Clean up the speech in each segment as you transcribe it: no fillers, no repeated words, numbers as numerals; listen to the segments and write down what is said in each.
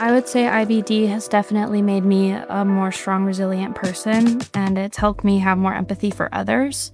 I would say IBD has definitely made me a more strong, resilient person, and it's helped me have more empathy for others.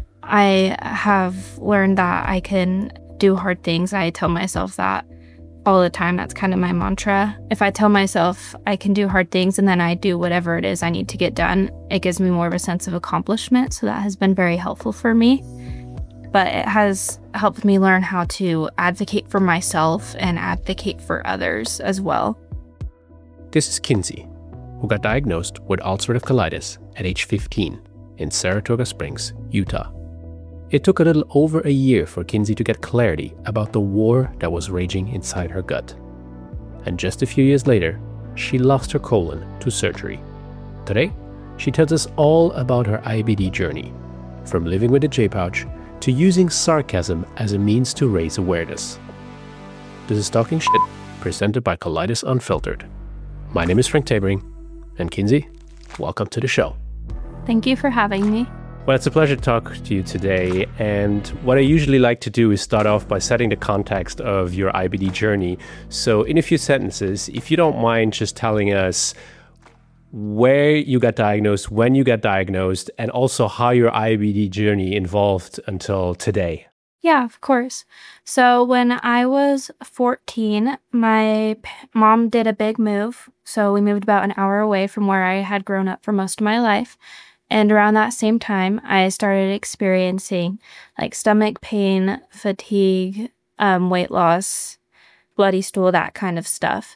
I have learned that I can do hard things. I tell myself that all the time. That's kind of my mantra. If I tell myself I can do hard things and then I do whatever it is I need to get done, it gives me more of a sense of accomplishment. So that has been very helpful for me. But it has helped me learn how to advocate for myself and advocate for others as well. This is Kinsey, who got diagnosed with ulcerative colitis at age 15 in Saratoga Springs, Utah. It took a little over a year for Kinsey to get clarity about the war that was raging inside her gut. And just a few years later, she lost her colon to surgery. Today, she tells us all about her IBD journey, from living with a J-pouch to using sarcasm as a means to raise awareness. This is Talking Shit, presented by Colitis Unfiltered. My name is Frank Tabering, and Kinsey, welcome to the show. Thank you for having me. Well, it's a pleasure to talk to you today, and what I usually like to do is start off by setting the context of your IBD journey. So in a few sentences, if you don't mind just telling us where you got diagnosed, when you got diagnosed, and also how your IBD journey evolved until today. Yeah, of course. So when I was 14, my mom did a big move. So we moved about an hour away from where I had grown up for most of my life. And around that same time, I started experiencing like stomach pain, fatigue, weight loss, bloody stool, that kind of stuff.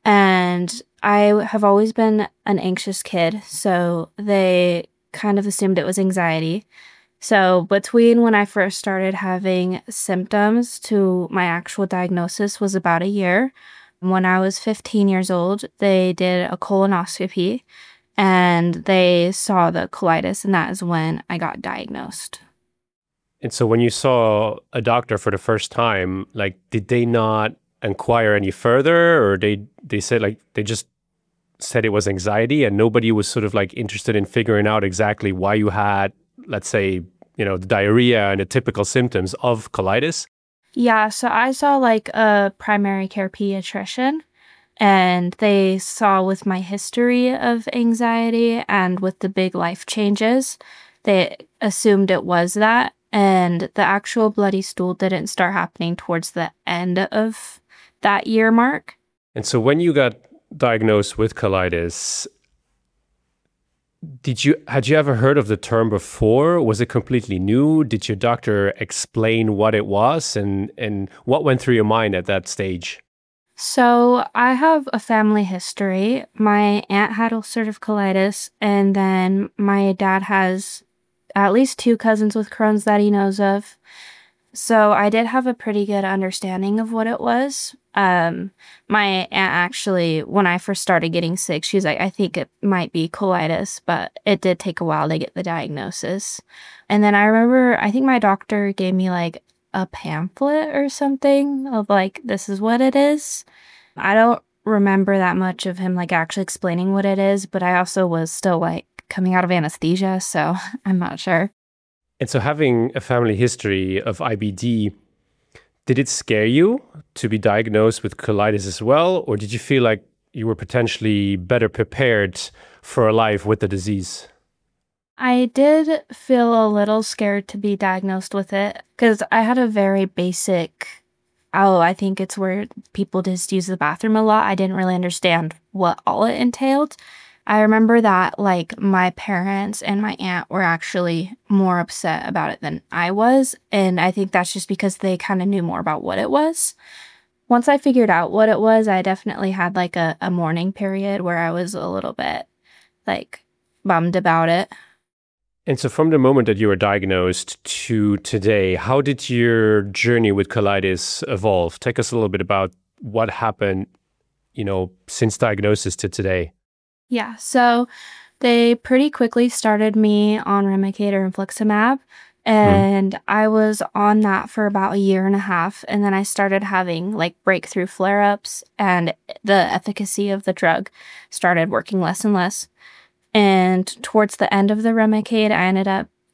And I have always been an anxious kid, so they kind of assumed it was anxiety. So between when I first started having symptoms to my actual diagnosis was about a year. When I was 15 years old, they did a colonoscopy and they saw the colitis, and that is when I got diagnosed. And so when you saw a doctor for the first time, like, did they not inquire any further, or they said, like, they just said it was anxiety and nobody was sort of like interested in figuring out exactly why you had, let's say, the diarrhea and the typical symptoms of colitis? Yeah, so I saw like a primary care pediatrician, and they saw with my history of anxiety and with the big life changes, they assumed it was that. And the actual bloody stool didn't start happening towards the end of that year mark. And so when you got diagnosed with colitis, had you ever heard of the term before? Was it completely new? Did your doctor explain what it was, and what went through your mind at that stage? So I have a family history. My aunt had ulcerative colitis, and then my dad has at least 2 cousins with Crohn's that he knows of. So I did have a pretty good understanding of what it was. My aunt actually, when I first started getting sick, she was like, I think it might be colitis, but it did take a while to get the diagnosis. And then I remember, I think my doctor gave me like a pamphlet or something of like, this is what it is. I don't remember that much of him like actually explaining what it is, but I also was still like coming out of anesthesia, so I'm not sure. And so having a family history of IBD, did it scare you to be diagnosed with colitis as well? Or did you feel like you were potentially better prepared for a life with the disease? I did feel a little scared to be diagnosed with it because I had a very basic, I think it's where people just use the bathroom a lot. I didn't really understand what all it entailed. I remember that like my parents and my aunt were actually more upset about it than I was. And I think that's just because they kind of knew more about what it was. Once I figured out what it was, I definitely had like a mourning period where I was a little bit like bummed about it. And so from the moment that you were diagnosed to today, how did your journey with colitis evolve? Take us a little bit about what happened, since diagnosis to today. Yeah, so they pretty quickly started me on Remicade or infliximab, and I was on that for about a year and a half, and then I started having like breakthrough flare-ups, and the efficacy of the drug started working less and less. And towards the end of the Remicade, I ended up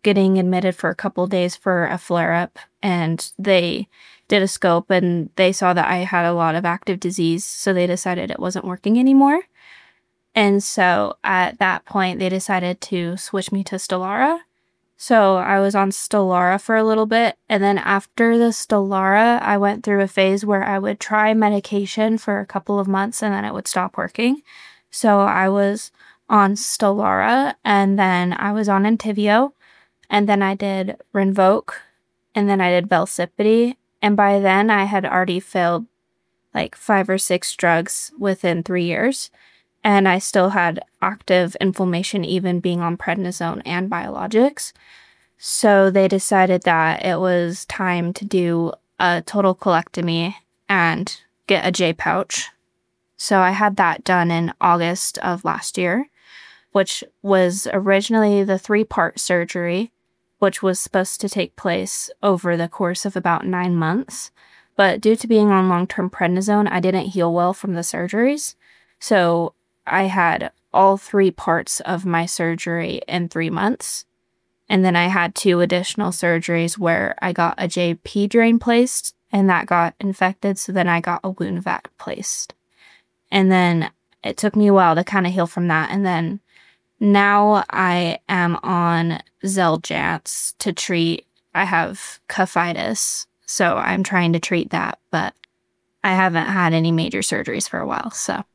getting admitted for a couple days for a flare-up, and they did a scope and they saw that I had a lot of active disease, so they decided it wasn't working anymore. And so at that point, they decided to switch me to Stelara. So I was on Stelara for a little bit, and then after the Stelara, I went through a phase where I would try medication for a couple of months and then it would stop working. So I was on Stelara, and then I was on Entyvio, and then I did Rinvoq, and then I did Velsipity, and by then I had already failed like 5 or 6 drugs within 3 years, and I still had active inflammation even being on prednisone and biologics. So they decided that it was time to do a total colectomy and get a J pouch. So I had that done in August of last year, which was originally the 3-part surgery, which was supposed to take place over the course of about 9 months. But due to being on long-term prednisone, I didn't heal well from the surgeries. So I had all 3 parts of my surgery in 3 months. And then I had 2 additional surgeries where I got a JP drain placed, and that got infected, so then I got a wound vac placed. And then it took me a while to kind of heal from that, and then now I am on Xeljanz to treat, I have cufitis, so I'm trying to treat that, but I haven't had any major surgeries for a while, so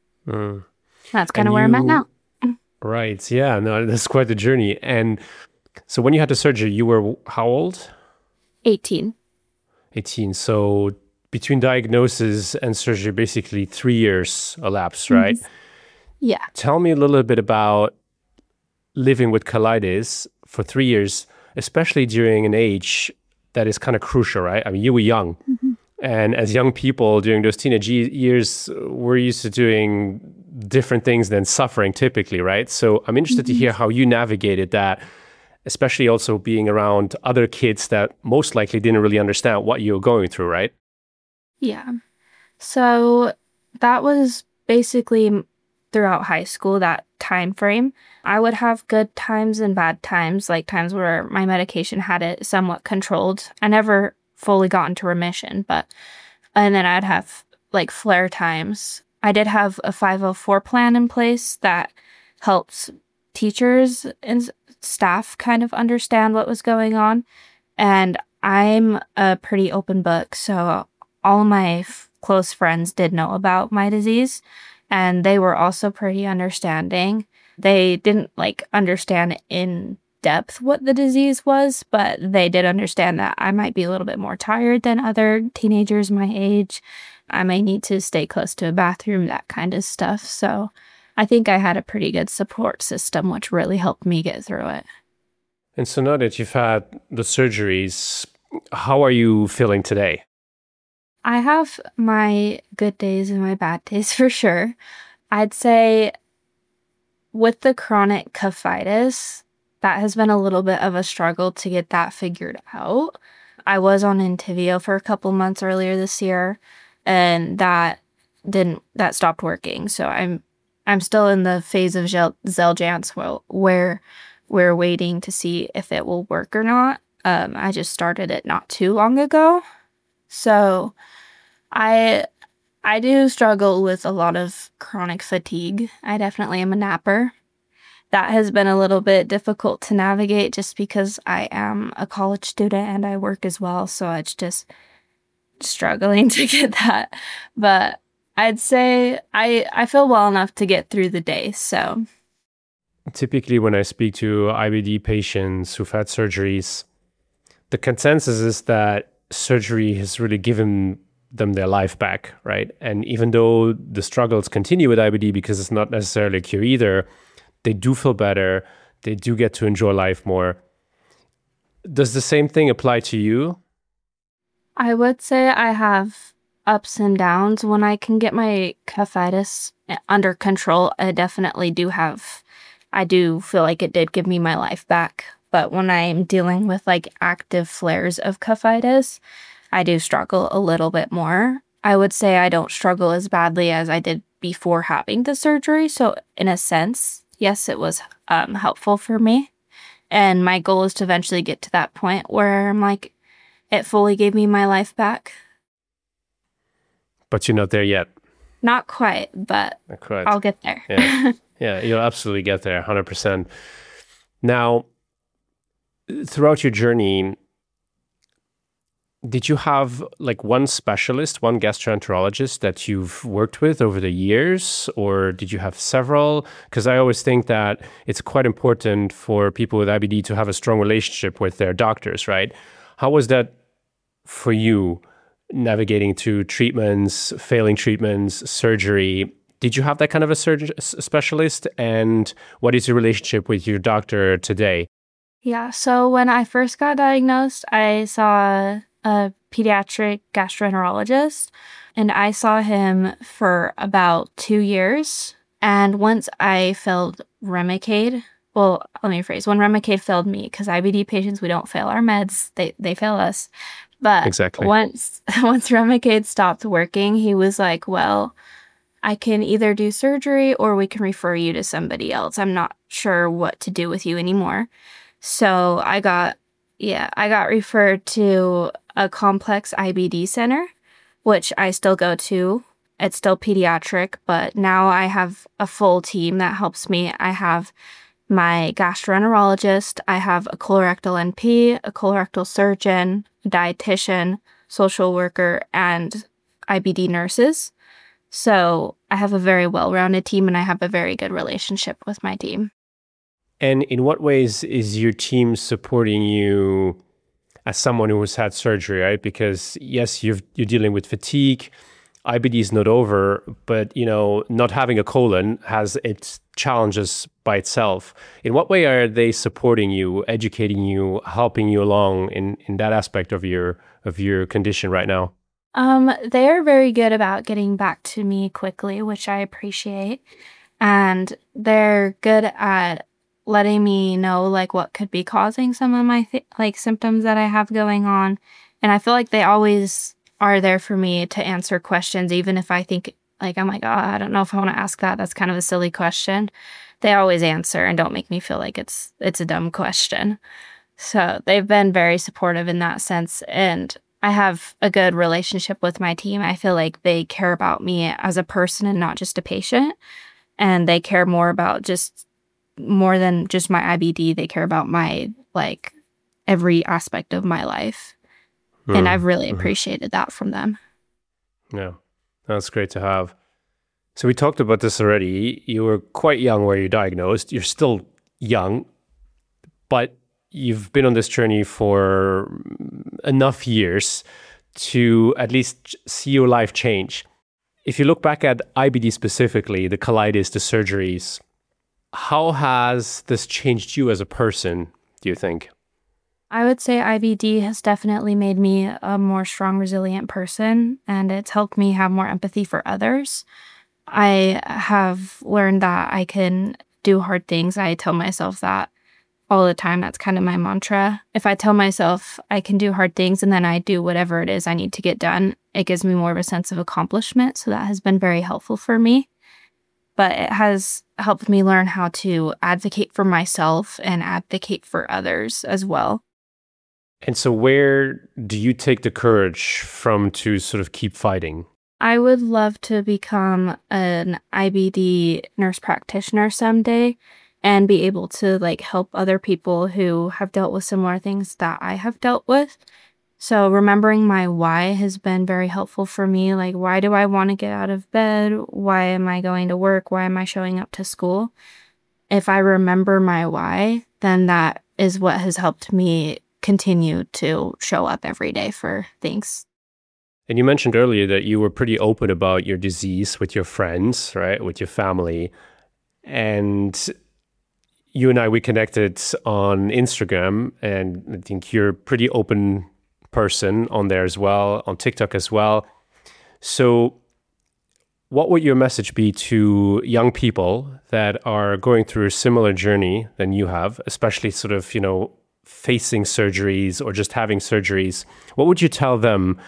that's kind of where I'm at now. Right, yeah, no, that's quite the journey. And so when you had the surgery, you were how old? 18. 18, so between diagnosis and surgery, basically 3 years elapsed, right? Mm-hmm. Yeah. Tell me a little bit about living with colitis for 3 years, especially during an age that is kind of crucial, right? I mean, you were young. Mm-hmm. And as young people during those teenage years, we're used to doing different things than suffering typically, right? So I'm interested to hear how you navigated that, especially also being around other kids that most likely didn't really understand what you were going through, right? Yeah. So that was basically throughout high school, that time frame. I would have good times and bad times, like times where my medication had it somewhat controlled. I never fully got into remission, and then I'd have like flare times. I did have a 504 plan in place that helps teachers and staff kind of understand what was going on. And I'm a pretty open book, so all my close friends did know about my disease, and they were also pretty understanding. They didn't understand in depth what the disease was, but they did understand that I might be a little bit more tired than other teenagers my age. I may need to stay close to a bathroom, that kind of stuff. So I think I had a pretty good support system, which really helped me get through it. And so now that you've had the surgeries, how are you feeling today? I have my good days and my bad days for sure. I'd say with the chronic cufitis, that has been a little bit of a struggle to get that figured out. I was on Entyvio for a couple months earlier this year, and that stopped working. So I'm still in the phase of Xeljanz where we're waiting to see if it will work or not. I just started it not too long ago. So I do struggle with a lot of chronic fatigue. I definitely am a napper. That has been a little bit difficult to navigate just because I am a college student and I work as well. So it's just struggling to get that. But I'd say I feel well enough to get through the day. So typically when I speak to IBD patients who've had surgeries, the consensus is that surgery has really given them their life back, right? And even though the struggles continue with IBD because it's not necessarily a cure either, they do feel better. They do get to enjoy life more. Does the same thing apply to you? I would say I have ups and downs. When I can get my cufitis under control, I definitely do I do feel like it did give me my life back. But when I'm dealing with active flares of cufitis, I do struggle a little bit more. I would say I don't struggle as badly as I did before having the surgery. So in a sense, yes, it was helpful for me. And my goal is to eventually get to that point where I'm like, it fully gave me my life back. But you're not there yet. Not quite, but Not quite. I'll get there. Yeah. Yeah, you'll absolutely get there, 100%. Now, throughout your journey, did you have like one specialist, one gastroenterologist that you've worked with over the years, or did you have several? Because I always think that it's quite important for people with IBD to have a strong relationship with their doctors, right? How was that for you, navigating through treatments, failing treatments, surgery? Did you have that kind of a specialist? And what is your relationship with your doctor today? Yeah, so when I first got diagnosed, I saw a pediatric gastroenterologist, and I saw him for about 2 years. And once I failed Remicade, well, let me rephrase, when Remicade failed me, because IBD patients, we don't fail our meds, they fail us. But Exactly. once Remicade stopped working, he was like, well, I can either do surgery or we can refer you to somebody else. I'm not sure what to do with you anymore. So I got referred to a complex IBD center, which I still go to. It's still pediatric, but now I have a full team that helps me. I have my gastroenterologist, I have a colorectal NP, a colorectal surgeon, a dietitian, social worker, and IBD nurses. So I have a very well-rounded team, and I have a very good relationship with my team. And in what ways is your team supporting you as someone who has had surgery, right? Because yes, you're dealing with fatigue. IBD is not over, but not having a colon has its challenges by itself. In what way are they supporting you, educating you, helping you along in that aspect of your condition right now? They are very good about getting back to me quickly, which I appreciate. And they're good at letting me know like what could be causing some of my symptoms that I have going on. And I feel like they always are there for me to answer questions, even if I think like, I'm like, oh, I don't know if I want to ask that. That's kind of a silly question. They always answer and don't make me feel like it's a dumb question. So they've been very supportive in that sense. And I have a good relationship with my team. I feel like they care about me as a person and not just a patient. And they care more than just my IBD. They care about my, like, every aspect of my life. And I've really appreciated that from them. Yeah, that's great to have. So we talked about this already. You were quite young where you diagnosed. You're still young, but you've been on this journey for enough years to at least see your life change. If you look back at IBD specifically, the colitis, the surgeries, how has this changed you as a person, do you think? I would say IBD has definitely made me a more strong, resilient person, and it's helped me have more empathy for others. I have learned that I can do hard things. I tell myself that all the time. That's kind of my mantra. If I tell myself I can do hard things and then I do whatever it is I need to get done, it gives me more of a sense of accomplishment. So that has been very helpful for me. But it has helped me learn how to advocate for myself and advocate for others as well. And so where do you take the courage from to sort of keep fighting? I would love to become an IBD nurse practitioner someday and be able to help other people who have dealt with similar things that I have dealt with. So remembering my why has been very helpful for me. Like, why do I want to get out of bed? Why am I going to work? Why am I showing up to school? If I remember my why, then that is what has helped me continue to show up every day for things. And you mentioned earlier that you were pretty open about your disease with your friends, right? With your family. And you and we connected on Instagram, and I think you're a pretty open person on there as well, on TikTok as well. So what would your message be to young people that are going through a similar journey than you have, especially sort of, facing surgeries or just having surgeries? What would you tell them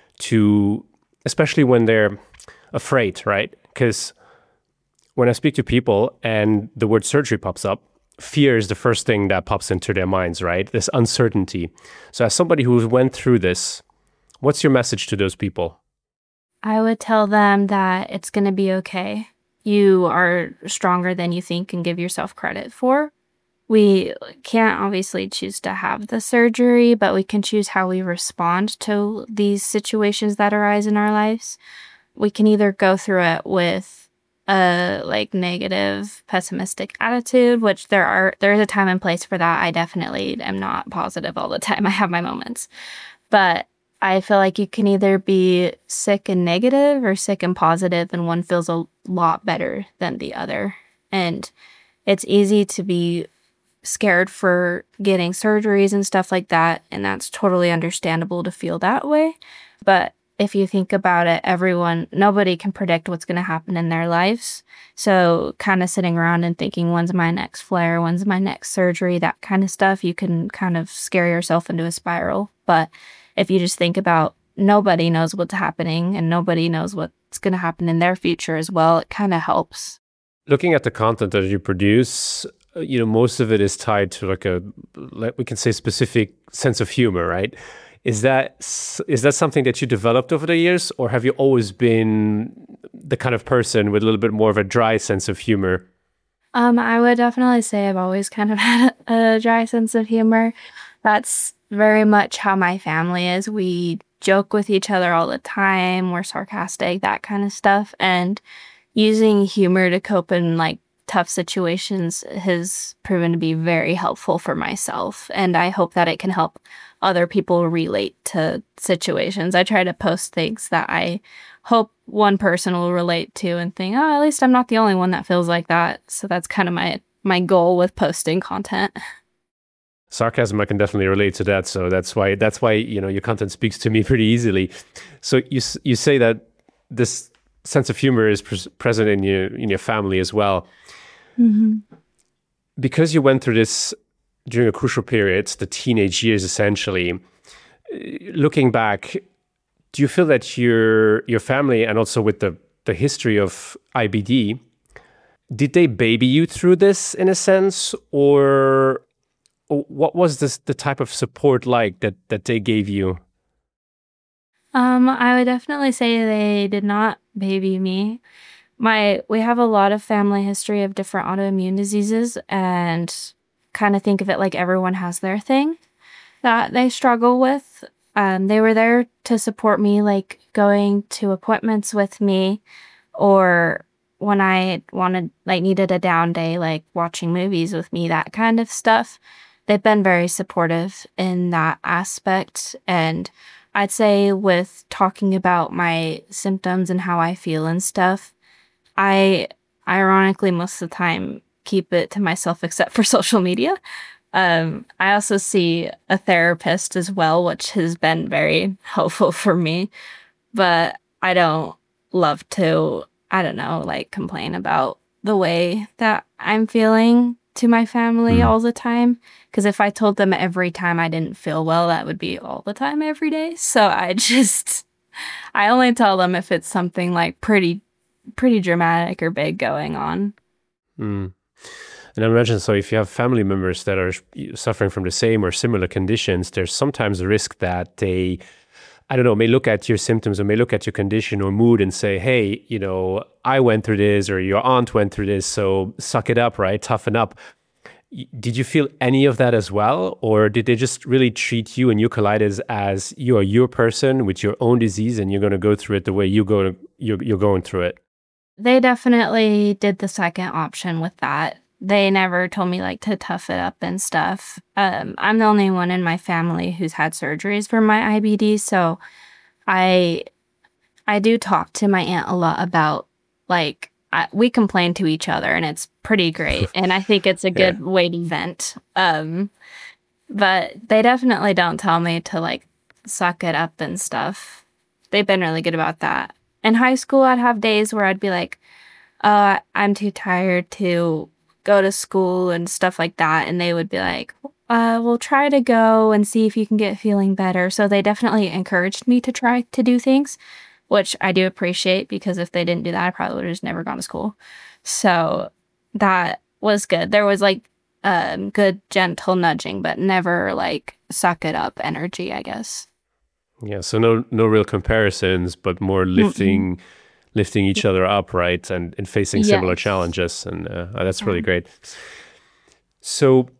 to, especially when they're afraid, right? Because when I speak to people and the word surgery pops up, fear is the first thing that pops into their minds, right? This uncertainty. So as somebody who went through this, what's your message to those people? I would tell them that it's going to be okay. You are stronger than you think and give yourself credit for. We can't obviously choose to have the surgery, but we can choose how we respond to these situations that arise in our lives. We can either go through it with a negative, pessimistic attitude, which there is a time and place for that. I definitely am not positive all the time. I have my moments. But I feel like you can either be sick and negative or sick and positive, and one feels a lot better than the other. And it's easy to be scared for getting surgeries and stuff like that, and that's totally understandable to feel that way. But if you think about it, nobody can predict what's going to happen in their lives. So kind of sitting around and thinking, when's my next flare? When's my next surgery? That kind of stuff, you can kind of scare yourself into a spiral. But if you just think about nobody knows what's happening and nobody knows what's going to happen in their future as well, it kind of helps. Looking at the content that you produce, most of it is tied to we can say, specific sense of humor, right? Is that something that you developed over the years, or have you always been the kind of person with a little bit more of a dry sense of humor? I would definitely say I've always kind of had a dry sense of humor. That's very much how my family is. We joke with each other all the time. We're sarcastic, that kind of stuff. And using humor to cope in tough situations has proven to be very helpful for myself. And I hope that it can help other people relate to situations. I try to post things that I hope one person will relate to and think, oh, at least I'm not the only one that feels like that. So that's kind of my goal with posting content. Sarcasm, I can definitely relate to that. So that's why your content speaks to me pretty easily. So you say that this sense of humor is present in your family as well. Mm-hmm. Because you went through this during a crucial period, the teenage years essentially, looking back, do you feel that your family, and also with the history of IBD, did they baby you through this in a sense, or what was the type of support like that they gave you? I would definitely say they did not baby me. We have a lot of family history of different autoimmune diseases, and kind of think of it like everyone has their thing that they struggle with. They were there to support me, like going to appointments with me, or when I needed a down day, like watching movies with me, that kind of stuff. They've been very supportive in that aspect. And I'd say with talking about my symptoms and how I feel and stuff, I ironically most of the time keep it to myself except for social media. I also see a therapist as well, which has been very helpful for me. But I don't love to, complain about the way that I'm feeling to my family all the time. Because if I told them every time I didn't feel well, that would be all the time every day. So I only tell them if it's something like pretty dramatic or big going on. And I imagine, so if you have family members that are suffering from the same or similar conditions, there's sometimes a risk that they, may look at your symptoms or may look at your condition or mood and say, hey, I went through this, or your aunt went through this, so suck it up, right? Toughen up. Did you feel any of that as well? Or did they just really treat you and your colitis as you are your person with your own disease and you're going to go through it the way you're going through it? They definitely did the second option with that. They never told me to tough it up and stuff. I'm the only one in my family who's had surgeries for my IBD, so I do talk to my aunt a lot about we complain to each other, and it's pretty great. And I think it's a good way to vent. But they definitely don't tell me to suck it up and stuff. They've been really good about that. In high school, I'd have days where I'd be like, I'm too tired to go to school and stuff like that. And they would be like, we'll try to go and see if you can get feeling better. So they definitely encouraged me to try to do things, which I do appreciate, because if they didn't do that, I probably would have just never gone to school. So that was good. There was good, gentle nudging, but never like suck it up energy, I guess. Yeah, so no real comparisons, but more lifting each other up, right? And facing similar challenges. And that's really great. So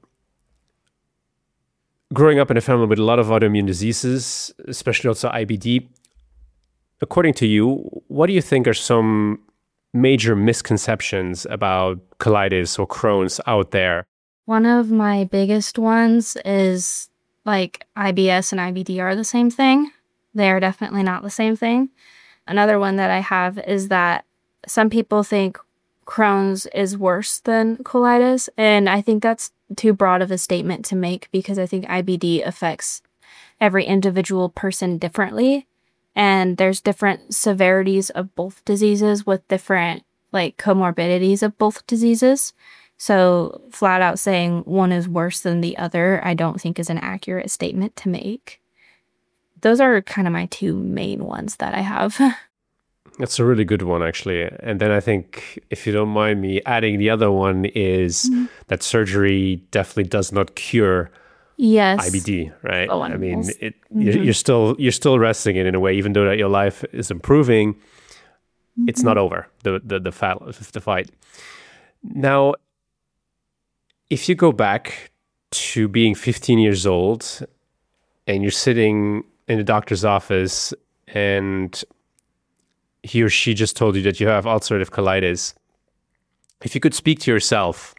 growing up in a family with a lot of autoimmune diseases, especially also IBD, according to you, what do you think are some major misconceptions about colitis or Crohn's out there? One of my biggest ones is like IBS and IBD are the same thing. They are definitely not the same thing. Another one that I have is that some people think Crohn's is worse than colitis, and I think that's too broad of a statement to make because I think IBD affects every individual person differently, and there's different severities of both diseases with different like comorbidities of both diseases. So flat out saying one is worse than the other, I don't think is an accurate statement to make. Those are kind of my two main ones that I have. That's a really good one, actually. And then I think, if you don't mind me adding, the other one is that surgery definitely does not cure IBD, right? Oh, I mean, you're still resting it in a way, even though that your life is improving. It's not over, the fight. Now, if you go back to being 15 years old and you're sitting in the doctor's office and he or she just told you that you have ulcerative colitis, if you could speak to yourself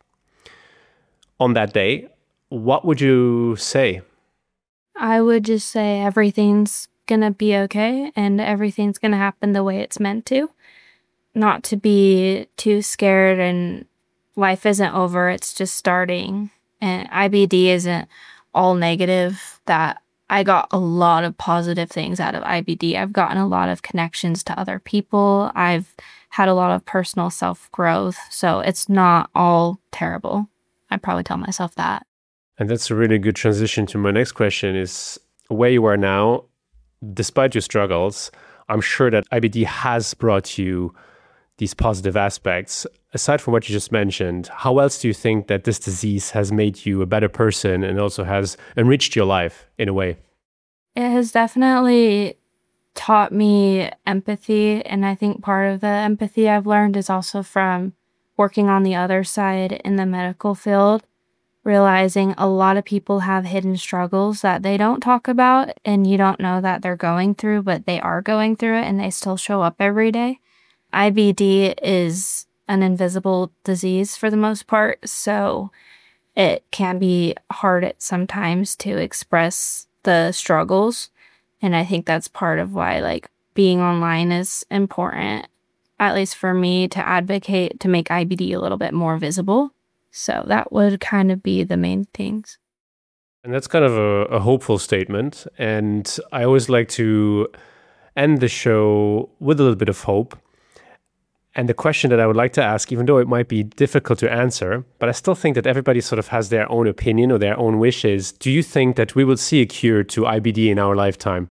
on that day, what would you say? I would just say everything's gonna be okay and everything's gonna happen the way it's meant to. Not to be too scared, and life isn't over, it's just starting. And IBD isn't all negative. That I got a lot of positive things out of IBD. I've gotten a lot of connections to other people. I've had a lot of personal self-growth. So it's not all terrible. I probably tell myself that. And that's a really good transition to my next question is, where you are now, despite your struggles, I'm sure that IBD has brought you these positive aspects. Aside from what you just mentioned, how else do you think that this disease has made you a better person and also has enriched your life in a way? It has definitely taught me empathy, and I think part of the empathy I've learned is also from working on the other side in the medical field, realizing a lot of people have hidden struggles that they don't talk about and you don't know that they're going through, but they are going through it and they still show up every day. IBD is an invisible disease for the most part, so it can be hard at sometimes to express the struggles. And I think that's part of why like being online is important, at least for me, to advocate to make IBD a little bit more visible. So that would kind of be the main things. And that's kind of a hopeful statement. And I always like to end the show with a little bit of hope. And the question that I would like to ask, even though it might be difficult to answer, but I still think that everybody sort of has their own opinion or their own wishes. Do you think that we will see a cure to IBD in our lifetime?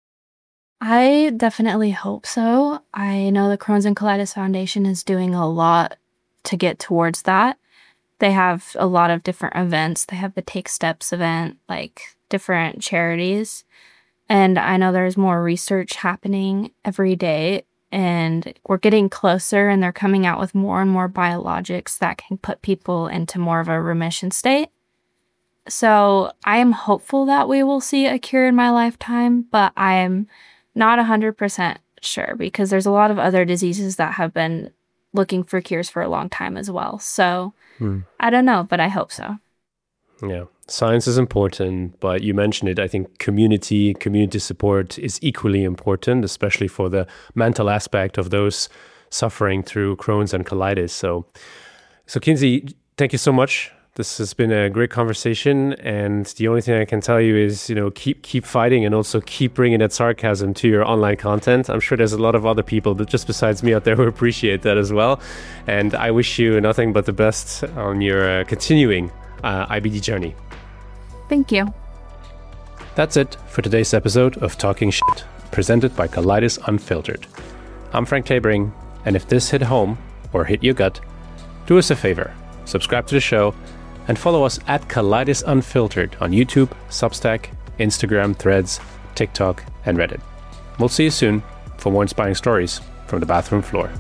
I definitely hope so. I know the Crohn's and Colitis Foundation is doing a lot to get towards that. They have a lot of different events. They have the Take Steps event, like different charities. And I know there's more research happening every day. And we're getting closer, and they're coming out with more and more biologics that can put people into more of a remission state. So I am hopeful that we will see a cure in my lifetime, but I am not 100% sure because there's a lot of other diseases that have been looking for cures for a long time as well. So I don't know, but I hope so. Yeah. Science is important, but you mentioned it. I think community support is equally important, especially for the mental aspect of those suffering through Crohn's and colitis. So Kinsey, thank you so much. This has been a great conversation, and the only thing I can tell you is, keep fighting and also keep bringing that sarcasm to your online content. I'm sure there's a lot of other people, but just besides me out there, who appreciate that as well. And I wish you nothing but the best on your continuing IBD journey. Thank you. That's it for today's episode of Talking Shit, presented by Colitis Unfiltered. I'm Frank Tabering, and if this hit home or hit your gut, do us a favor, subscribe to the show And follow us at Colitis Unfiltered on YouTube, Substack, Instagram, Threads, TikTok, and Reddit. We'll see you soon for more inspiring stories from the bathroom floor.